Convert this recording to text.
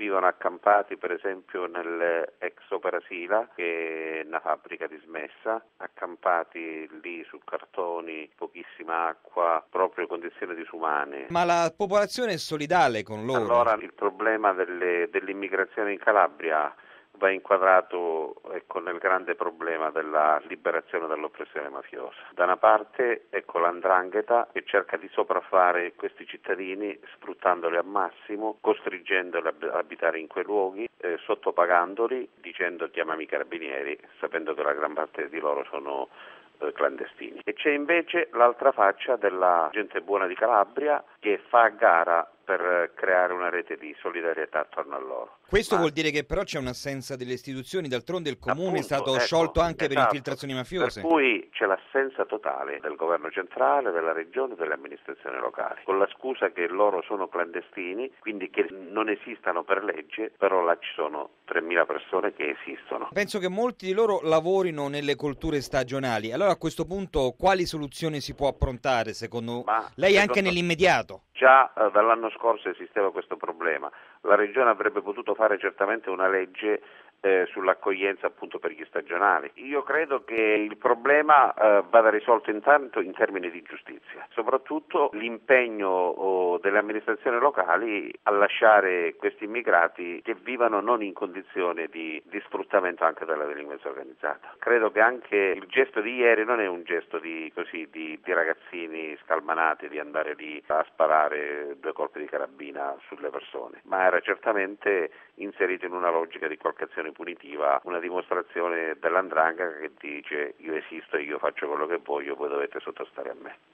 vivono accampati per esempio nell'ex Opera Sila, che è una fabbrica dismessa, accampati lì su cartoni, pochissima acqua, proprio condizioni disumane. Ma la popolazione è solidale con loro? Allora il problema dell'immigrazione in Calabria va inquadrato nel grande problema della liberazione dall'oppressione mafiosa. Da una parte l''ndrangheta che cerca di sopraffare questi cittadini sfruttandoli al massimo, costringendoli ad abitare in quei luoghi, sottopagandoli, dicendo chiamami i carabinieri, sapendo che la gran parte di loro sono clandestini. E c'è invece l'altra faccia della gente buona di Calabria che fa a gara per creare una rete di solidarietà attorno a loro. Questo vuol dire che però c'è un'assenza delle istituzioni, d'altronde il comune è stato sciolto anche per infiltrazioni mafiose. Per cui c'è l'assenza totale del governo centrale, della regione e delle amministrazioni locali, con la scusa che loro sono clandestini, quindi che non esistano per legge, però là ci sono 3.000 persone che esistono. Penso che molti di loro lavorino nelle colture stagionali, allora a questo punto quali soluzioni si può approntare secondo lei anche nell'immediato? Già dall'anno scorso esisteva questo problema. La Regione avrebbe potuto fare certamente una legge sull'accoglienza appunto per gli stagionali. Io credo che il problema vada risolto intanto in termini di giustizia, soprattutto l'impegno delle amministrazioni locali a lasciare questi immigrati che vivano non in condizioni di sfruttamento anche della delinquenza organizzata. Credo che anche il gesto di ieri non è un gesto di ragazzini scalmanati di andare lì a sparare 2 colpi di carabina sulle persone, ma era certamente inserito in una logica di qualche azione punitiva, una dimostrazione dell''ndrangheta che dice io esisto e io faccio quello che voglio, voi dovete sottostare a me.